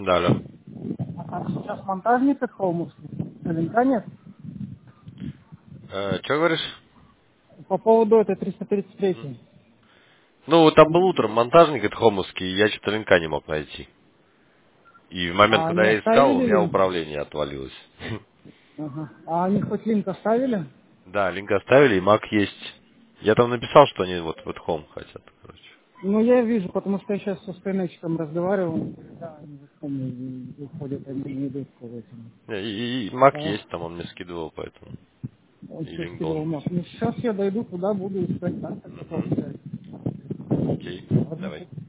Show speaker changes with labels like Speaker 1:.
Speaker 1: Да, алло.
Speaker 2: А сейчас монтажник от Холмовский? Ленка нет?
Speaker 1: Что говоришь?
Speaker 2: По поводу этой 333.
Speaker 1: Ну, вот там был утром монтажник от Хомовский, и я что-то линка не мог найти. И в момент,
Speaker 2: А они
Speaker 1: когда я искал, у
Speaker 2: оставили
Speaker 1: меня
Speaker 2: линк?
Speaker 1: управление отвалилось.
Speaker 2: Ага. А они хоть линк оставили?
Speaker 1: Да, линк оставили, и Mac есть. Я там написал, что они вот в Home хотят, короче.
Speaker 2: Ну, я вижу, потому что я сейчас со скайнетчиком разговаривал. Да, они вот ко мне уходят, они не идут к этим.
Speaker 1: И Mac
Speaker 2: А,
Speaker 1: есть, там он мне скидывал, поэтому.
Speaker 2: он
Speaker 1: И
Speaker 2: все
Speaker 1: линк
Speaker 2: скидывал
Speaker 1: должен
Speaker 2: мат.
Speaker 1: быть.
Speaker 2: Ну, сейчас я дойду туда, буду искать, да, как это
Speaker 1: Угу.
Speaker 2: взять.
Speaker 1: Окей,
Speaker 2: Ладно,
Speaker 1: давай.